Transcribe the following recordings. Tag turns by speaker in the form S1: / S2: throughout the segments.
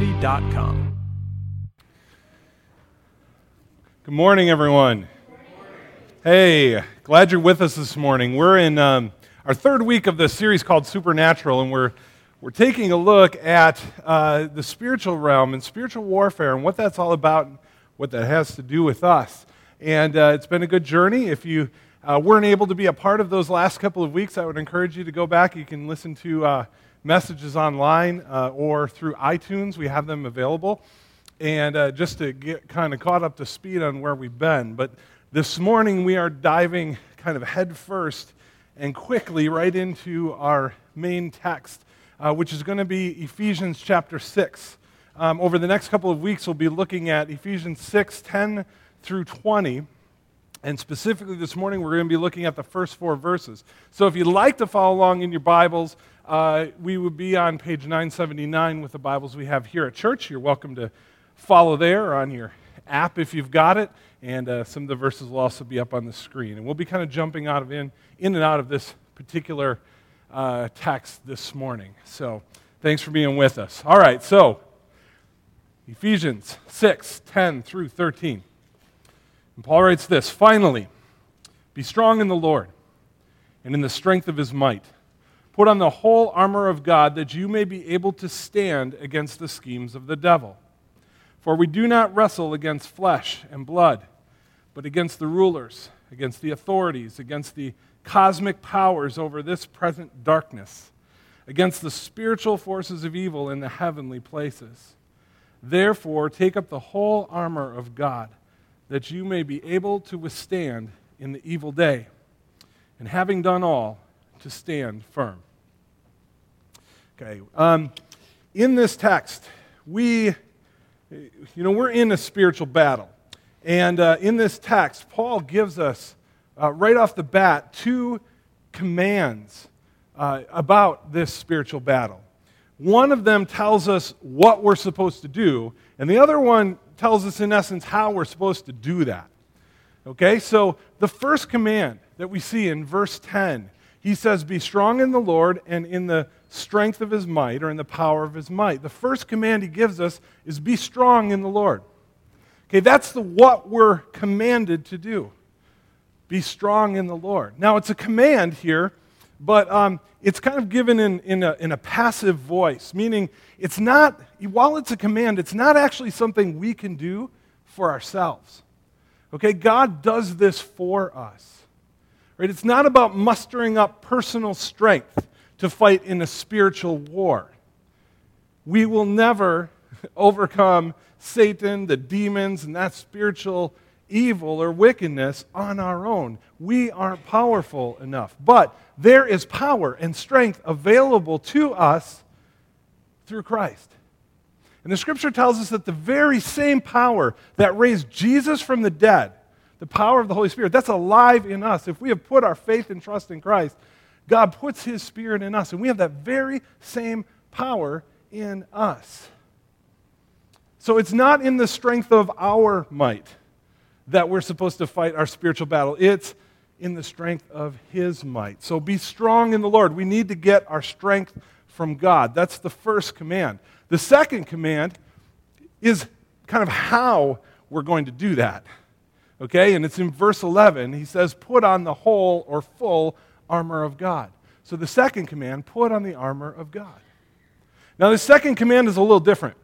S1: www.lifepetaluma.com.
S2: Good morning, everyone. Hey, glad you're with us this morning. We're in our third week of this series called Supernatural, and we're taking a look at the spiritual realm and spiritual warfare and what that's all about and what that has to do with us. And it's been a good journey. If you weren't able to be a part of those last couple of weeks, I would encourage you to go back. You can listen to messages online or through iTunes. We have them available. And just to get kind of caught up to speed on where we've been. But this morning we are diving kind of head first and quickly right into our main text, which is going to be Ephesians chapter 6. Over the next couple of weeks we'll be looking at Ephesians 6, 10 through 20. And specifically this morning we're going to be looking at the first 4 verses. So if you'd like to follow along in your Bibles, we would be on page 979 with the Bibles we have here at church. You're welcome to follow there or on your app if you've got it, and some of the verses will also be up on the screen. And we'll be kind of jumping in and out of this particular text this morning. So thanks for being with us. All right, so Ephesians 6, 10 through 13. And Paul writes this, "Finally, be strong in the Lord and in the strength of his might. Put on the whole armor of God that you may be able to stand against the schemes of the devil. For we do not wrestle against flesh and blood, but against the rulers, against the authorities, against the cosmic powers over this present darkness, against the spiritual forces of evil in the heavenly places. Therefore, take up the whole armor of God, that you may be able to withstand in the evil day, and having done all, to stand firm." Okay, in this text, we're in a spiritual battle. And in this text, Paul gives us, right off the bat, 2 commands about this spiritual battle. One of them tells us what we're supposed to do, and the other one tells us, in essence, how we're supposed to do that. Okay, so the first command that we see in verse 10, he says, "Be strong in the Lord and in the strength of his might," or in the power of his might. The first command he gives us is be strong in the Lord. Okay, that's what we're commanded to do. Be strong in the Lord. Now, it's a command here, but it's kind of given in a passive voice, meaning it's not, while it's a command, it's not actually something we can do for ourselves. Okay, God does this for us. Right? It's not about mustering up personal strength to fight in a spiritual war. We will never overcome Satan, the demons, and that spiritual evil or wickedness on our own. We aren't powerful enough. But there is power and strength available to us through Christ. And the Scripture tells us that the very same power that raised Jesus from the dead, the power of the Holy Spirit, that's alive in us. If we have put our faith and trust in Christ, God puts his Spirit in us, and we have that very same power in us. So it's not in the strength of our might that we're supposed to fight our spiritual battle. It's in the strength of his might. So be strong in the Lord. We need to get our strength from God. That's the first command. The second command is kind of how we're going to do that. Okay, and it's in verse 11. He says, "Put on the whole or full armor of God." So the second command, put on the armor of God. Now the second command is a little different.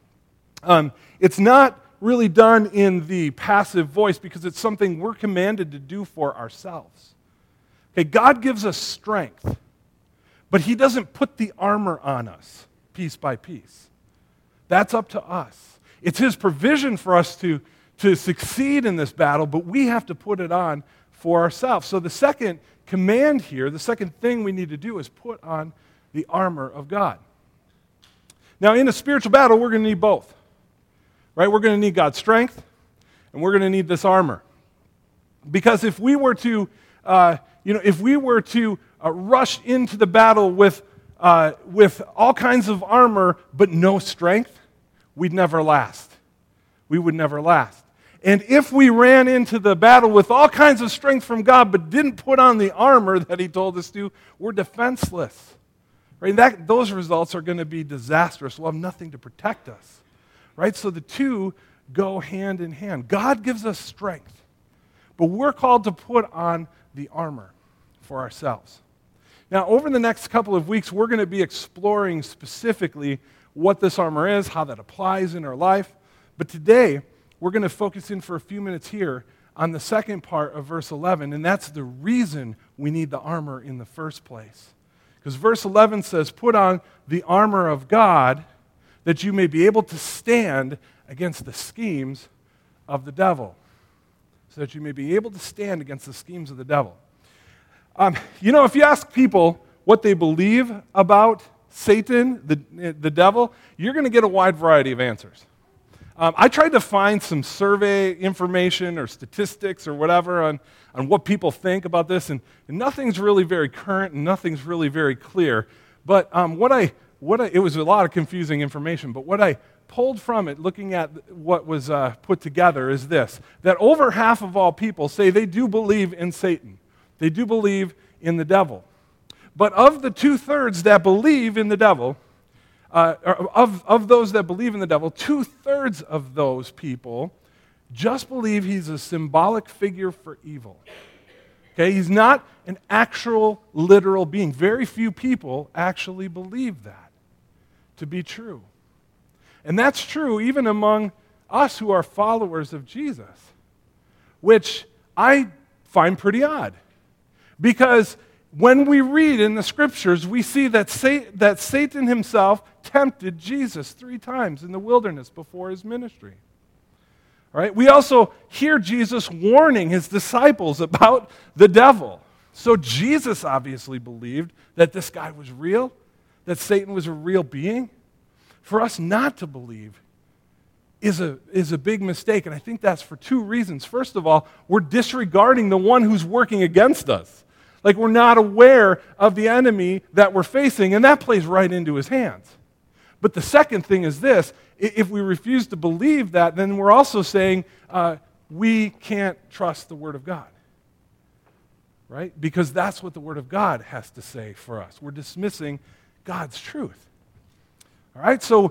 S2: It's not really done in the passive voice because it's something we're commanded to do for ourselves. Okay, God gives us strength, but he doesn't put the armor on us piece by piece. That's up to us. It's his provision for us to succeed in this battle, but we have to put it on for ourselves. So the second command here, the second thing we need to do is put on the armor of God. Now, in a spiritual battle, we're going to need both. Right? We're going to need God's strength, and we're going to need this armor. Because if we were to, rush into the battle with all kinds of armor but no strength, we'd never last. We would never last. And if we ran into the battle with all kinds of strength from God but didn't put on the armor that he told us to, we're defenseless. Right? Those results are going to be disastrous. We'll have nothing to protect us. Right? So the two go hand in hand. God gives us strength, but we're called to put on the armor for ourselves. Now, over the next couple of weeks, we're going to be exploring specifically what this armor is, how that applies in our life. But today, we're going to focus in for a few minutes here on the second part of verse 11, and that's the reason we need the armor in the first place. Because verse 11 says, "Put on the armor of God that you may be able to stand against the schemes of the devil." So that you may be able to stand against the schemes of the devil. If you ask people what they believe about Satan, the devil, you're going to get a wide variety of answers. I tried to find some survey information or statistics or whatever on what people think about this, and nothing's really very current and nothing's really very clear. But it was a lot of confusing information, but what I pulled from it, looking at what was put together, is this: that over half of all people say they do believe in Satan. They do believe in the devil. But of the 2/3 that believe in the devil, of those that believe in the devil, 2/3 of those people just believe he's a symbolic figure for evil. Okay, he's not an actual, literal being. Very few people actually believe that to be true. And that's true even among us who are followers of Jesus, which I find pretty odd. Because when we read in the Scriptures, we see that Satan himself tempted Jesus 3 times in the wilderness before his ministry. All right? We also hear Jesus warning his disciples about the devil. So Jesus obviously believed that this guy was real, that Satan was a real being. For us not to believe is a big mistake, and I think that's for 2 reasons. First of all, we're disregarding the one who's working against us. Like, we're not aware of the enemy that we're facing, and that plays right into his hands. But the second thing is this: if we refuse to believe that, then we're also saying we can't trust the Word of God. Right? Because that's what the Word of God has to say for us. We're dismissing God's truth. All right, so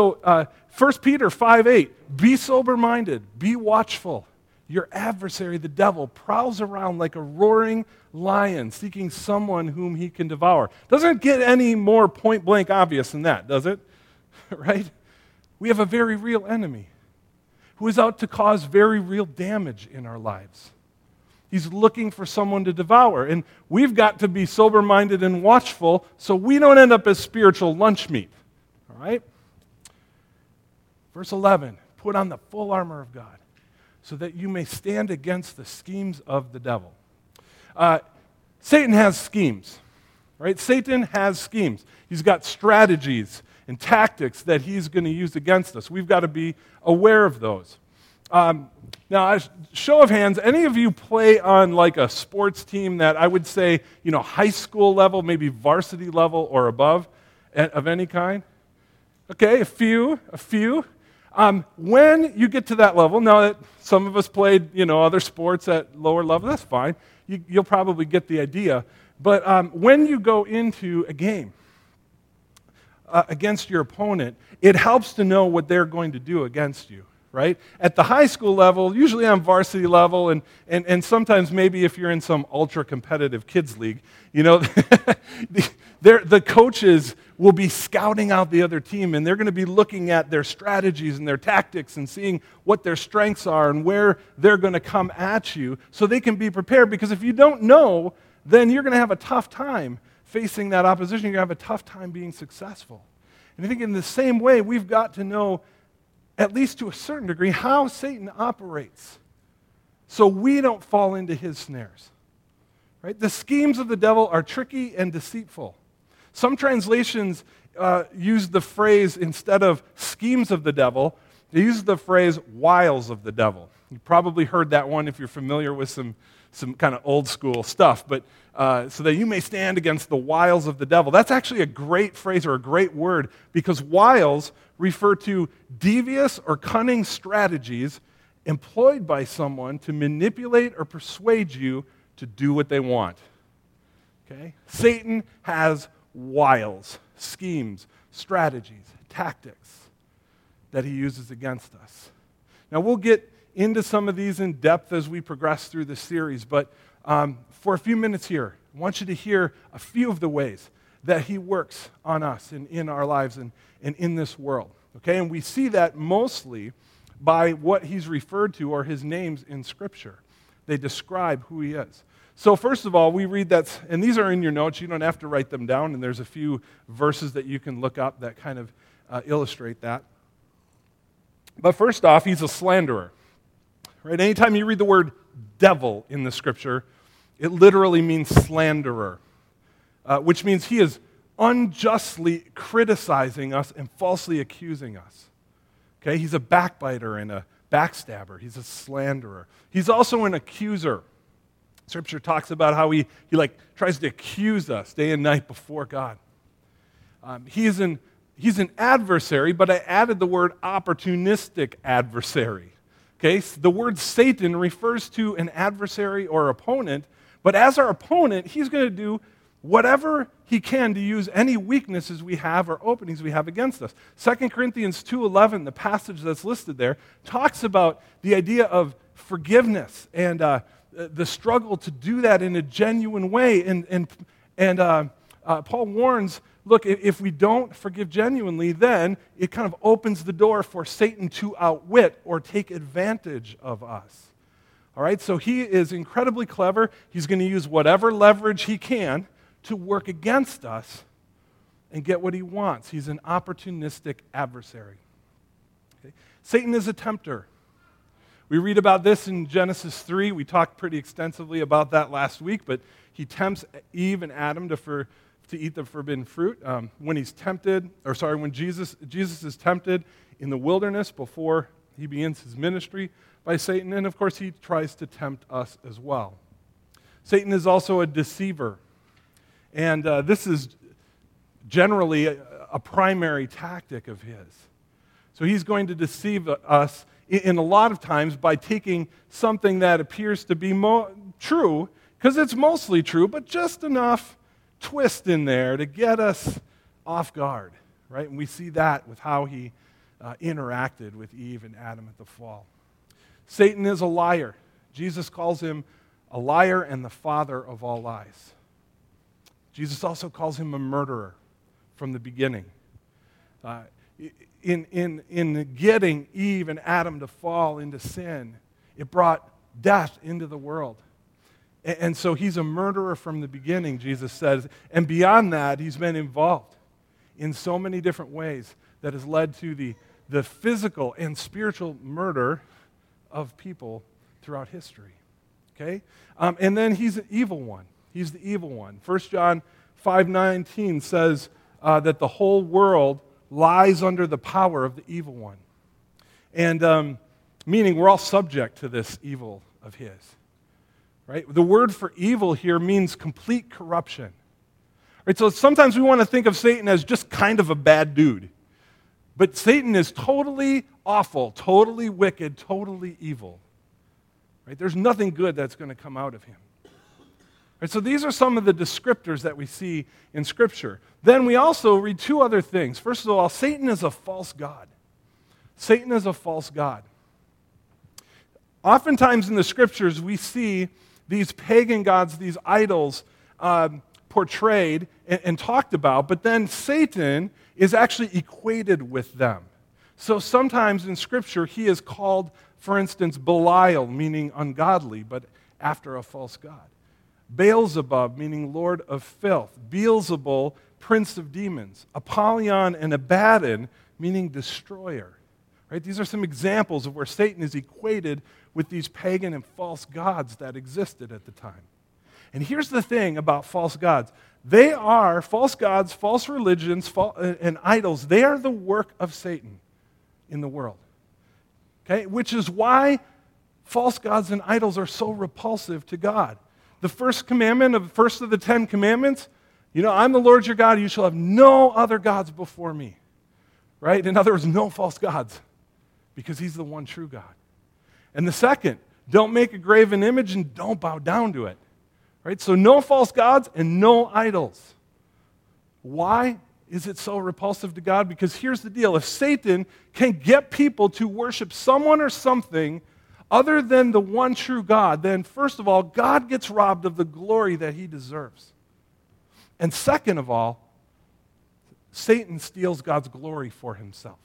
S2: 1 Peter 5:8, "Be sober-minded, be watchful. Your adversary, the devil, prowls around like a roaring lion, seeking someone whom he can devour." Doesn't get any more point-blank obvious than that, does it? Right? We have a very real enemy who is out to cause very real damage in our lives. He's looking for someone to devour, and we've got to be sober-minded and watchful so we don't end up as spiritual lunch meat. All right? Verse 11, "Put on the full armor of God so that you may stand against the schemes of the devil." Satan has schemes, right? Satan has schemes. He's got strategies and tactics that he's going to use against us. We've got to be aware of those. Now, show of hands, any of you play on like a sports team that I would say, high school level, maybe varsity level or above of any kind? Okay, a few. When you get to that level, now that some of us played, other sports at lower level, that's fine. You'll probably get the idea. But when you go into a game against your opponent, it helps to know what they're going to do against you, right? At the high school level, usually on varsity level, and sometimes maybe if you're in some ultra-competitive kids league, the coaches will be scouting out the other team, and they're going to be looking at their strategies and their tactics and seeing what their strengths are and where they're going to come at you so they can be prepared. Because if you don't know, then you're going to have a tough time facing that opposition. You're going to have a tough time being successful. And I think in the same way, we've got to know, at least to a certain degree, how Satan operates so we don't fall into his snares. Right? The schemes of the devil are tricky and deceitful. Some translations use the phrase, instead of schemes of the devil, they use the phrase wiles of the devil. You probably heard that one if you're familiar with some kind of old school stuff, but so that you may stand against the wiles of the devil. That's actually a great phrase or a great word, because wiles refer to devious or cunning strategies employed by someone to manipulate or persuade you to do what they want. Okay? Satan has wiles, schemes, strategies, tactics that he uses against us. Now, we'll get into some of these in depth as we progress through the series, but for a few minutes here, I want you to hear a few of the ways that he works on us and in our lives and in this world. Okay, and we see that mostly by what he's referred to or his names in Scripture. They describe who he is. So first of all, we read that, and these are in your notes. You don't have to write them down, and there's a few verses that you can look up that kind of illustrate that. But first off, he's a slanderer. Right? Anytime you read the word devil in the Scripture, it literally means slanderer, which means he is unjustly criticizing us and falsely accusing us. Okay? He's a backbiter and a backstabber. He's a slanderer. He's also an accuser. Scripture talks about how he tries to accuse us day and night before God. He's an adversary, but I added the word opportunistic adversary. Okay, so the word Satan refers to an adversary or opponent, but as our opponent, he's going to do whatever he can to use any weaknesses we have or openings we have against us. 2 Corinthians 2:11, the passage that's listed there, talks about the idea of forgiveness and the struggle to do that in a genuine way. And Paul warns, look, if we don't forgive genuinely, then it kind of opens the door for Satan to outwit or take advantage of us. All right, so he is incredibly clever. He's going to use whatever leverage he can to work against us and get what he wants. He's an opportunistic adversary. Okay? Satan is a tempter. We read about this in Genesis 3. We talked pretty extensively about that last week, but he tempts Eve and Adam to eat the forbidden fruit. When Jesus is tempted in the wilderness before he begins his ministry by Satan, and of course he tries to tempt us as well. Satan is also a deceiver, and this is generally a primary tactic of his. So he's going to deceive us in a lot of times by taking something that appears to be true, because it's mostly true, but just enough twist in there to get us off guard, right? And we see that with how he interacted with Eve and Adam at the fall. Satan is a liar. Jesus calls him a liar and the father of all lies. Jesus also calls him a murderer from the beginning. In getting Eve and Adam to fall into sin, it brought death into the world. And so he's a murderer from the beginning, Jesus says. And beyond that, he's been involved in so many different ways that has led to the physical and spiritual murder of people throughout history. Okay? And then he's an evil one. He's the evil one. 1 John 5:19 says that the whole world lies under the power of the evil one. And meaning we're all subject to this evil of his. Right? The word for evil here means complete corruption. Right? So sometimes we want to think of Satan as just kind of a bad dude. But Satan is totally awful, totally wicked, totally evil. Right? There's nothing good that's going to come out of him. Right? So these are some of the descriptors that we see in Scripture. Then we also read two other things. First of all, Satan is a false god. Satan is a false god. Oftentimes in the Scriptures, we see these pagan gods, these idols, portrayed and talked about, but then Satan is actually equated with them. So sometimes in Scripture, he is called, for instance, Belial, meaning ungodly, but after a false god. Beelzebub, meaning lord of filth. Beelzebul, prince of demons. Apollyon and Abaddon, meaning destroyer. Right? These are some examples of where Satan is equated with these pagan and false gods that existed at the time. And here's the thing about false gods. They are, false gods, false religions, and idols, they are the work of Satan in the world. Okay? Which is why false gods and idols are so repulsive to God. The first commandment, first of the 10 commandments, I'm the Lord your God, you shall have no other gods before me. Right? In other words, no false gods, because he's the one true God. And the second, don't make a graven image and don't bow down to it. Right? So no false gods and no idols. Why is it so repulsive to God? Because here's the deal. If Satan can get people to worship someone or something other than the one true God, then first of all, God gets robbed of the glory that he deserves. And second of all, Satan steals God's glory for himself.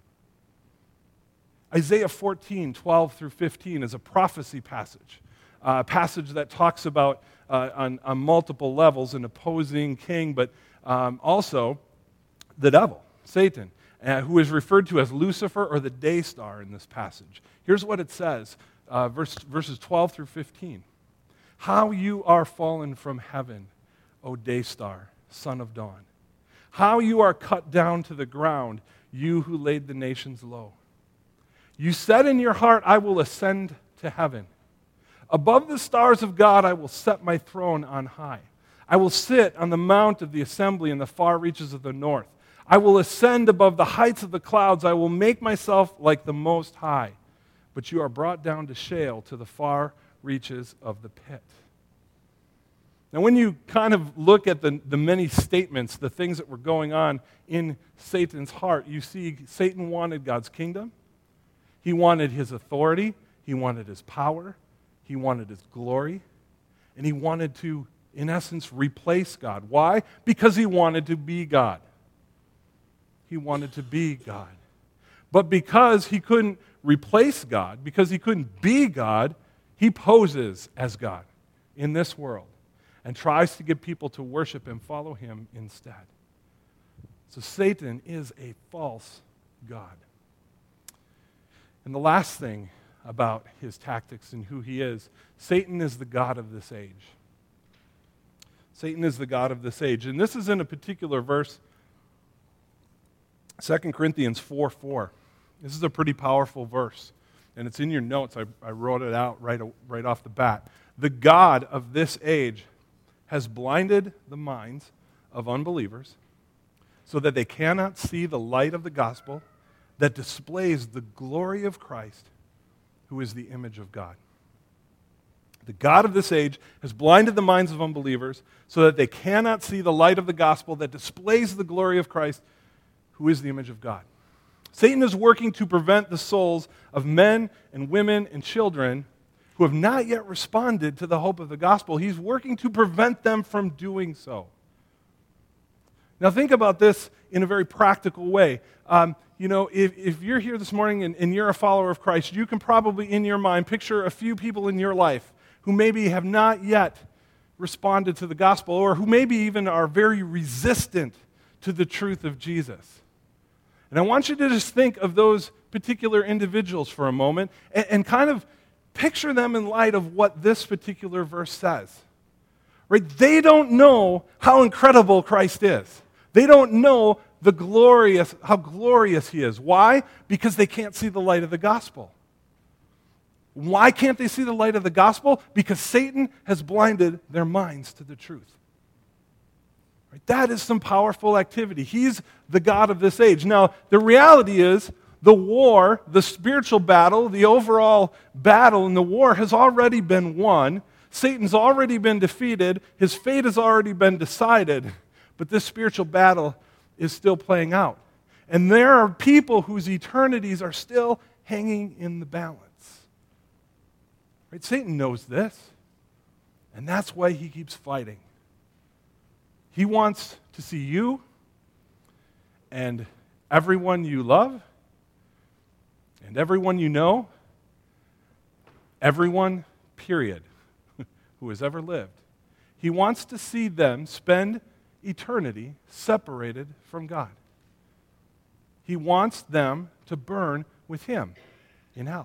S2: Isaiah 14, 12 through 15 is a prophecy passage, a passage that talks about, on multiple levels, an opposing king, but also the devil, Satan, who is referred to as Lucifer or the day star in this passage. Here's what it says, verses 12 through 15. How you are fallen from heaven, O day star, son of dawn. How you are cut down to the ground, you who laid the nations low. You said in your heart, I will ascend to heaven. Above the stars of God, I will set my throne on high. I will sit on the mount of the assembly in the far reaches of the north. I will ascend above the heights of the clouds. I will make myself like the Most High. But you are brought down to Sheol, to the far reaches of the pit. Now, when you kind of look at the many statements, the things that were going on in Satan's heart, you see Satan wanted God's kingdom. He wanted his authority. He wanted his power. He wanted his glory. And he wanted to, in essence, replace God. Why? Because he wanted to be God. He wanted to be God. But because he couldn't replace God, because he couldn't be God, he poses as God in this world and tries to get people to worship and follow him instead. So Satan is a false God. And the last thing about his tactics and who he is, Satan is the god of this age. Satan is the god of this age. And this is in a particular verse, 2 Corinthians 4:4. This is a pretty powerful verse. And it's in your notes. I wrote it out right off the bat. The god of this age has blinded the minds of unbelievers so that they cannot see the light of the gospel that displays the glory of Christ, who is the image of God. The God of this age has blinded the minds of unbelievers so that they cannot see the light of the gospel that displays the glory of Christ, who is the image of God. Satan is working to prevent the souls of men and women and children who have not yet responded to the hope of the gospel. He's working to prevent them from doing so. Now think about this in a very practical way. If you're here this morning and you're a follower of Christ, you can probably in your mind picture a few people in your life who maybe have not yet responded to the gospel or who maybe even are very resistant to the truth of Jesus. And I want you to just think of those particular individuals for a moment and kind of picture them in light of what this particular verse says. Right? They don't know how incredible Christ is. They don't know how glorious he is. Why? Because they can't see the light of the gospel. Why can't they see the light of the gospel? Because Satan has blinded their minds to the truth. Right? That is some powerful activity. He's the god of this age. Now, the reality is, the war, the spiritual battle, the overall battle in the war has already been won. Satan's already been defeated. His fate has already been decided. But this spiritual battle is still playing out. And there are people whose eternities are still hanging in the balance. Right? Satan knows this. And that's why he keeps fighting. He wants to see you and everyone you love and everyone you know, everyone, period, who has ever lived. He wants to see them spend eternity separated from God. He wants them to burn with him in hell.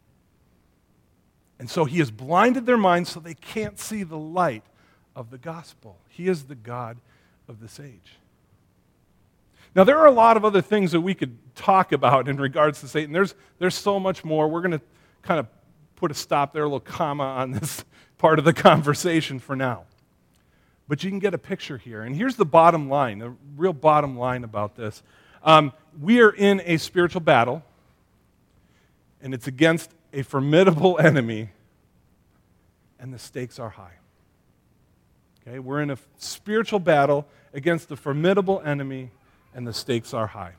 S2: And so he has blinded their minds so they can't see the light of the gospel. He is the God of this age. Now, there are a lot of other things that we could talk about in regards to Satan. There's so much more. We're going to kind of put a stop there, a little comma on this part of the conversation for now. But you can get a picture here. And here's the bottom line, the real bottom line about this. We are in a spiritual battle, and it's against a formidable enemy, and the stakes are high. Okay, we're in a spiritual battle against a formidable enemy, and the stakes are high.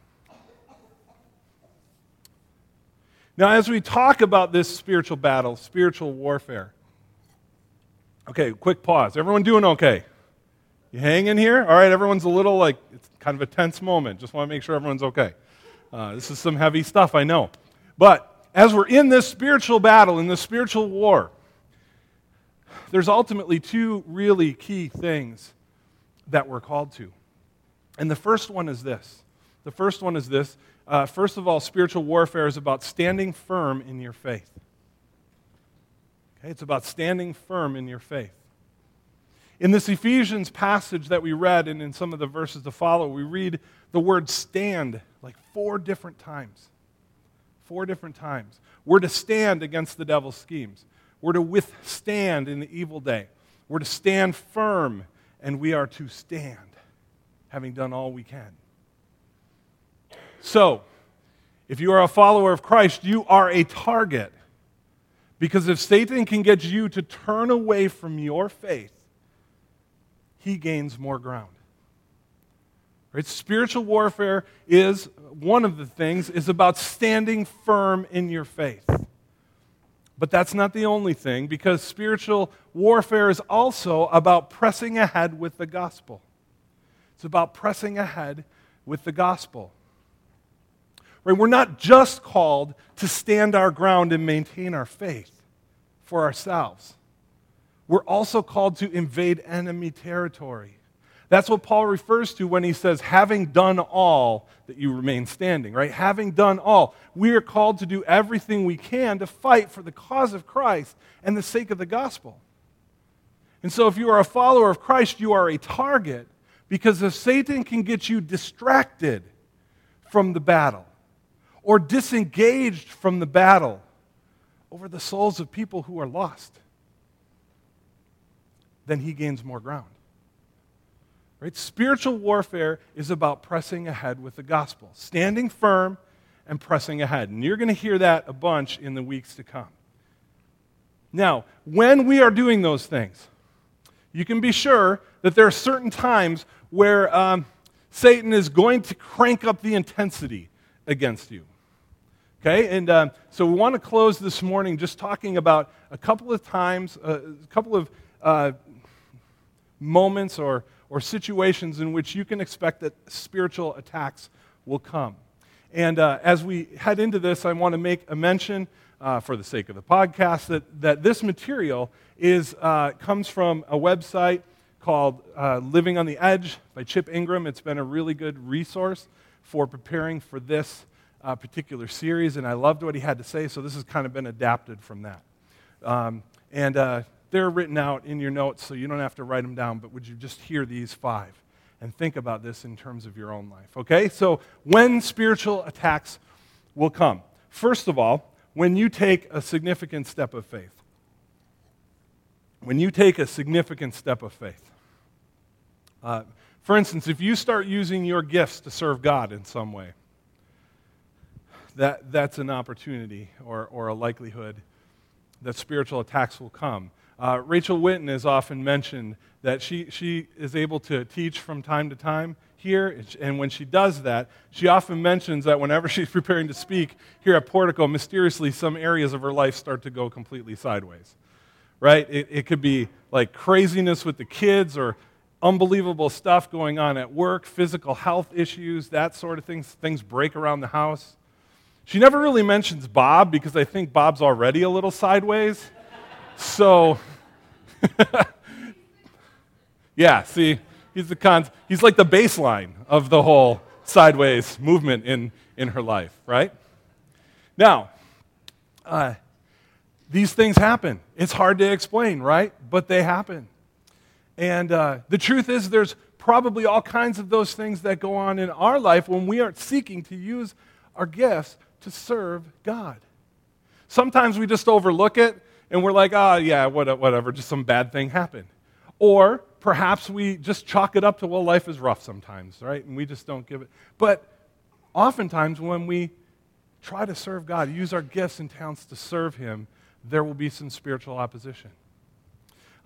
S2: Now, as we talk about this spiritual battle, spiritual warfare, okay, quick pause. Everyone doing okay? You hang in here? All right, everyone's a little it's kind of a tense moment. Just want to make sure everyone's okay. This is some heavy stuff, I know. But as we're in this spiritual battle, in this spiritual war, there's ultimately two really key things that we're called to. And the first one is this. First of all, spiritual warfare is about standing firm in your faith. Okay, it's about standing firm in your faith. In this Ephesians passage that we read, and in some of the verses to follow, we read the word stand like 4 different times. 4 different times. We're to stand against the devil's schemes. We're to withstand in the evil day. We're to stand firm, and we are to stand, having done all we can. So, if you are a follower of Christ, you are a target. Because if Satan can get you to turn away from your faith, he gains more ground. Right? Spiritual warfare is, one of the things, is about standing firm in your faith. But that's not the only thing, because spiritual warfare is also about pressing ahead with the gospel. It's about pressing ahead with the gospel. Right? We're not just called to stand our ground and maintain our faith for ourselves. We're also called to invade enemy territory. That's what Paul refers to when he says, having done all, that you remain standing, right? Having done all. We are called to do everything we can to fight for the cause of Christ and the sake of the gospel. And so if you are a follower of Christ, you are a target, because if Satan can get you distracted from the battle or disengaged from the battle over the souls of people who are lost, then he gains more ground. Right? Spiritual warfare is about pressing ahead with the gospel, standing firm and pressing ahead. And you're going to hear that a bunch in the weeks to come. Now, when we are doing those things, you can be sure that there are certain times where Satan is going to crank up the intensity against you. Okay, and so we want to close this morning just talking about a couple of times, a couple of moments or situations in which you can expect that spiritual attacks will come. And as we head into this, I want to make a mention, for the sake of the podcast, that this material comes from a website called Living on the Edge by Chip Ingram. It's been a really good resource for preparing for this particular series, and I loved what he had to say, so this has kind of been adapted from that. And they're written out in your notes, so you don't have to write them down, but would you just hear these 5 and think about this in terms of your own life, okay? So when spiritual attacks will come. First of all, when you take a significant step of faith. When you take a significant step of faith. For instance, if you start using your gifts to serve God in some way, that's an opportunity or a likelihood that spiritual attacks will come. Rachel Whitten has often mentioned that she is able to teach from time to time here, and when she does that, she often mentions that whenever she's preparing to speak here at Portico, mysteriously some areas of her life start to go completely sideways, right? It could be like craziness with the kids or unbelievable stuff going on at work, physical health issues, that sort of things. Things break around the house. She never really mentions Bob because I think Bob's already a little sideways. So, yeah, see, he's like the baseline of the whole sideways movement in her life, right? Now, these things happen. It's hard to explain, right? But they happen. And the truth is there's probably all kinds of those things that go on in our life when we aren't seeking to use our gifts to serve God. Sometimes we just overlook it and we're like, yeah, whatever, just some bad thing happened. Or perhaps we just chalk it up to, well, life is rough sometimes, right? And we just don't give it. But oftentimes when we try to serve God, use our gifts and talents to serve Him, there will be some spiritual opposition.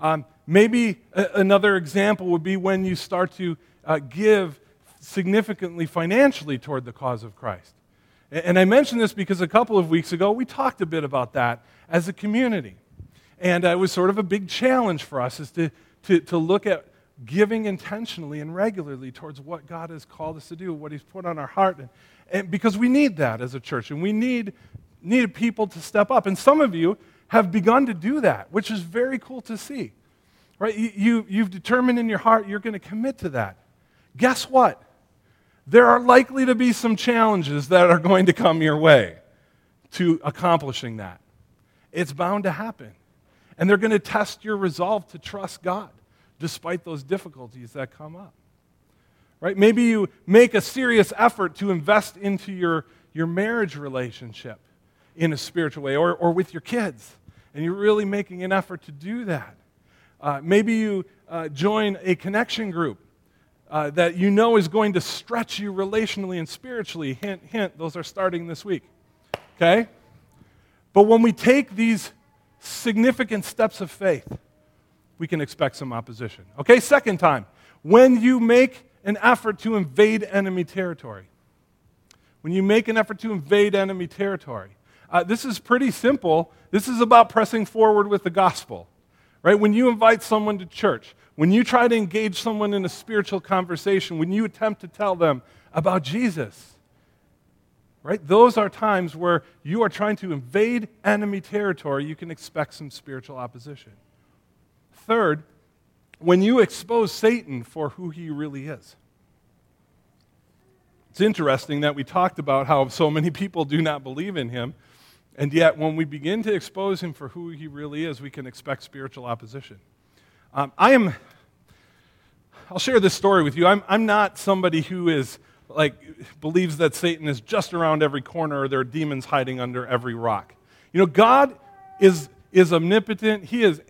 S2: Maybe another example would be when you start to give significantly financially toward the cause of Christ. And I mention this because a couple of weeks ago we talked a bit about that as a community. And it was sort of a big challenge for us is to look at giving intentionally and regularly towards what God has called us to do, what He's put on our heart. And because we need that as a church, and we needed people to step up. And some of you have begun to do that, which is very cool to see. Right? You've determined in your heart you're going to commit to that. Guess what? There are likely to be some challenges that are going to come your way to accomplishing that. It's bound to happen. And they're going to test your resolve to trust God despite those difficulties that come up. Right? Maybe you make a serious effort to invest into your marriage relationship in a spiritual way or with your kids, and you're really making an effort to do that. Maybe you join a connection group that you know is going to stretch you relationally and spiritually. Hint, hint, those are starting this week. Okay? But when we take these significant steps of faith, we can expect some opposition. Okay, second time. When you make an effort to invade enemy territory. When you make an effort to invade enemy territory. This is pretty simple. This is about pressing forward with the gospel. Right? When you invite someone to church, when you try to engage someone in a spiritual conversation, when you attempt to tell them about Jesus, right? Those are times where you are trying to invade enemy territory. You can expect some spiritual opposition. Third, when you expose Satan for who he really is. It's interesting that we talked about how so many people do not believe in him, and yet when we begin to expose him for who he really is, we can expect spiritual opposition. I'll share this story with you. I'm not somebody who is believes that Satan is just around every corner or there are demons hiding under every rock. You know, God is omnipotent. He is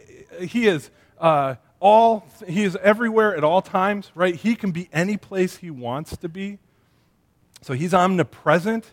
S2: everywhere at all times, right? He can be any place he wants to be. So he's omnipresent.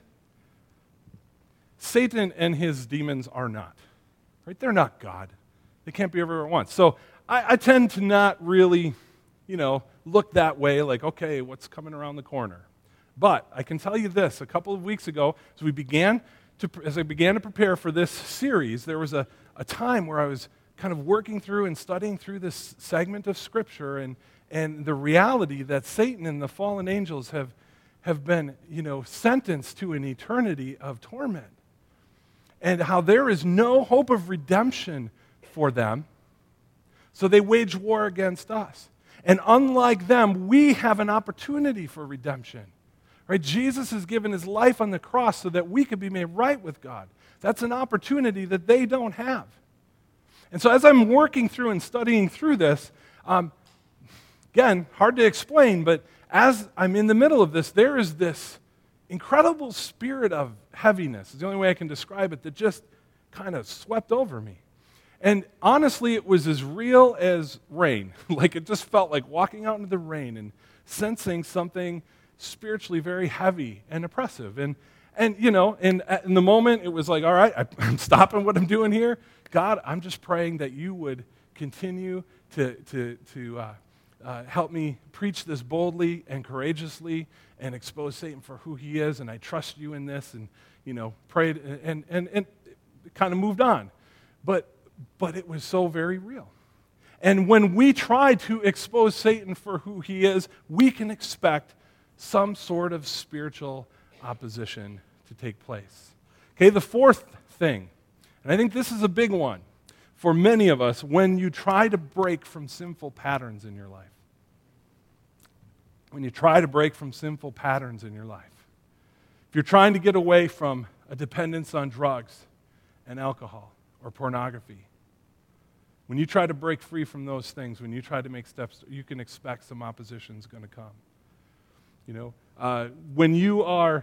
S2: Satan and his demons are not, right? They're not God. They can't be everywhere at once. So I tend to not really, look that way, like, okay, what's coming around the corner? But I can tell you this, a couple of weeks ago, as I began to prepare for this series, there was a time where I was kind of working through and studying through this segment of Scripture and the reality that Satan and the fallen angels have been, sentenced to an eternity of torment. And how there is no hope of redemption for them, so they wage war against us. And unlike them, we have an opportunity for redemption. Right? Jesus has given his life on the cross so that we could be made right with God. That's an opportunity that they don't have. And so as I'm working through and studying through this, again, hard to explain, but as I'm in the middle of this, there is this incredible spirit of heaviness, is the only way I can describe it, that just kind of swept over me. And honestly, it was as real as rain. Like it just felt like walking out into the rain and sensing something spiritually very heavy and oppressive. And in the moment, it was like, all right, I'm stopping what I'm doing here. God, I'm just praying that you would continue to help me preach this boldly and courageously and expose Satan for who he is, and I trust you in this, and prayed and kind of moved on. But it was so very real. And when we try to expose Satan for who he is, we can expect some sort of spiritual opposition to take place. Okay, the fourth thing, and I think this is a big one for many of us, when you try to break from sinful patterns in your life. When you try to break from sinful patterns in your life. If you're trying to get away from a dependence on drugs and alcohol or pornography, when you try to break free from those things, when you try to make steps, you can expect some opposition is going to come. When you are,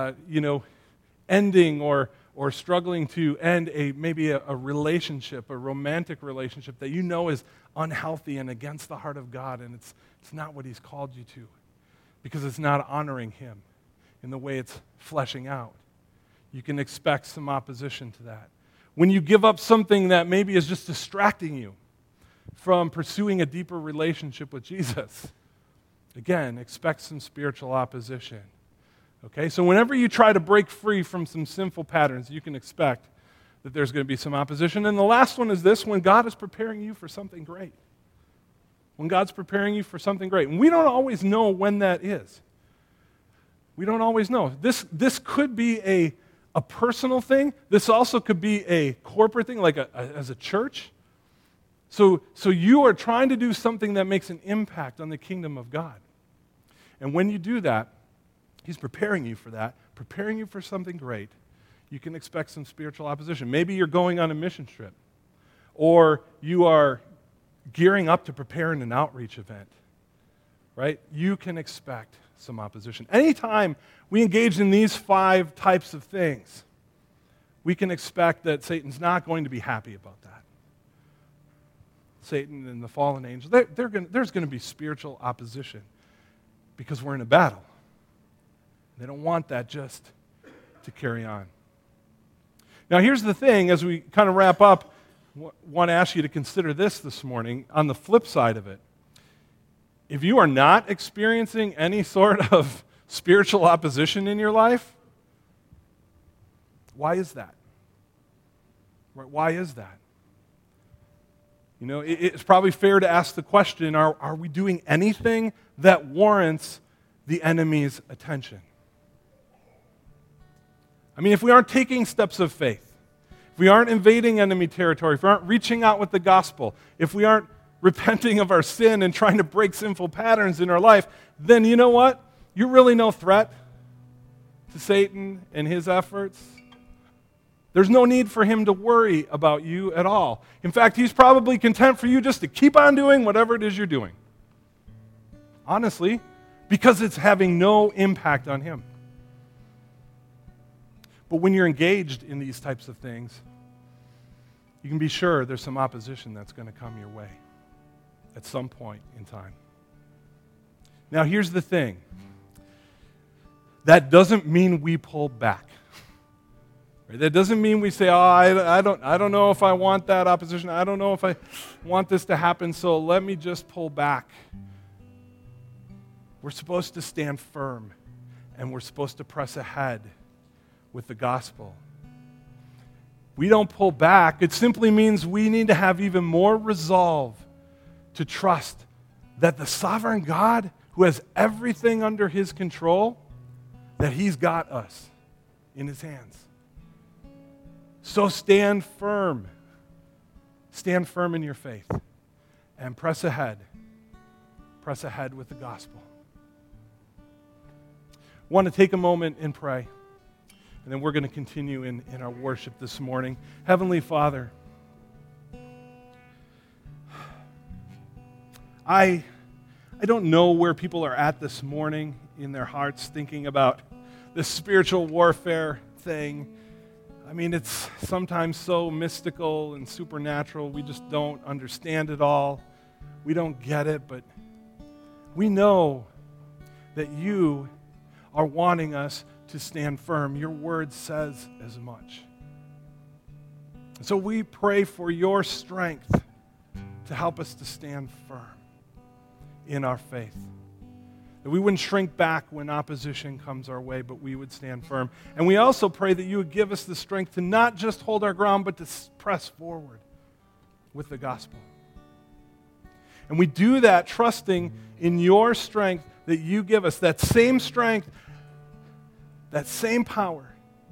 S2: ending or struggling to end maybe a relationship, a romantic relationship that you know is unhealthy and against the heart of God, and it's not what he's called you to, because it's not honoring him in the way it's fleshing out. You can expect some opposition to that. When you give up something that maybe is just distracting you from pursuing a deeper relationship with Jesus, again, expect some spiritual opposition. Okay, so whenever you try to break free from some sinful patterns, you can expect that there's going to be some opposition. And the last one is this: when God is preparing you for something great. When God's preparing you for something great. And we don't always know when that is. We don't always know. This could be a personal thing. This also could be a corporate thing, like as a church. So you are trying to do something that makes an impact on the kingdom of God. And when you do that, He's preparing you for that, preparing you for something great. You can expect some spiritual opposition. Maybe you're going on a mission trip, or you are gearing up to prepare in an outreach event, right? You can expect some opposition. Anytime we engage in these 5 types of things, we can expect that Satan's not going to be happy about that. Satan and the fallen angels, there's going to be spiritual opposition because we're in a battle. They don't want that just to carry on. Now, here's the thing, as we kind of wrap up, I want to ask you to consider this morning. On the flip side of it, if you are not experiencing any sort of spiritual opposition in your life, why is that? Right? Why is that? You know, it's probably fair to ask the question, are we doing anything that warrants the enemy's attention? I mean, if we aren't taking steps of faith, if we aren't invading enemy territory, if we aren't reaching out with the gospel, if we aren't repenting of our sin and trying to break sinful patterns in our life, then you know what? You're really no threat to Satan and his efforts. There's no need for him to worry about you at all. In fact, he's probably content for you just to keep on doing whatever it is you're doing. Honestly, because it's having no impact on him. But when you're engaged in these types of things, you can be sure there's some opposition that's going to come your way at some point in time. Now, here's the thing. That doesn't mean we pull back. Right? That doesn't mean we say, I don't know if I want that opposition. I don't know if I want this to happen, so let me just pull back. We're supposed to stand firm, and we're supposed to press ahead with the gospel. We don't pull back. It simply means we need to have even more resolve to trust that the sovereign God, who has everything under his control, that he's got us in his hands. So stand firm. Stand firm in your faith and press ahead. Press ahead with the gospel. I want to take a moment and pray. And then we're going to continue in our worship this morning. Heavenly Father, I don't know where people are at this morning in their hearts thinking about this spiritual warfare thing. I mean, it's sometimes so mystical and supernatural. We just don't understand it all. We don't get it, but we know that you are wanting us to stand firm. Your word says as much. So we pray for your strength to help us to stand firm in our faith. That we wouldn't shrink back when opposition comes our way, but we would stand firm. And we also pray that you would give us the strength to not just hold our ground, but to press forward with the gospel. And we do that trusting in your strength that you give us, that same strength, that same power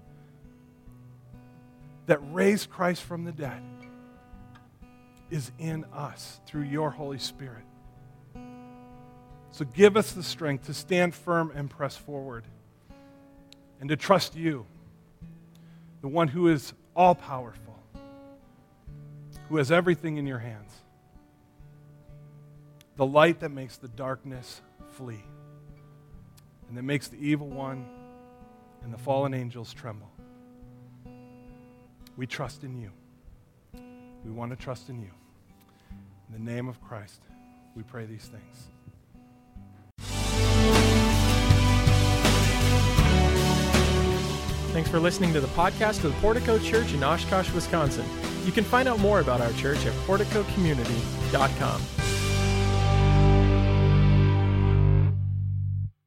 S2: that raised Christ from the dead is in us through your Holy Spirit. So give us the strength to stand firm and press forward and to trust you, the one who is all-powerful, who has everything in your hands, the light that makes the darkness flee and that makes the evil one and the fallen angels tremble. We trust in you. We want to trust in you. In the name of Christ, we pray these things.
S1: Thanks for listening to the podcast of the Portico Church in Oshkosh, Wisconsin. You can find out more about our church at porticocommunity.com.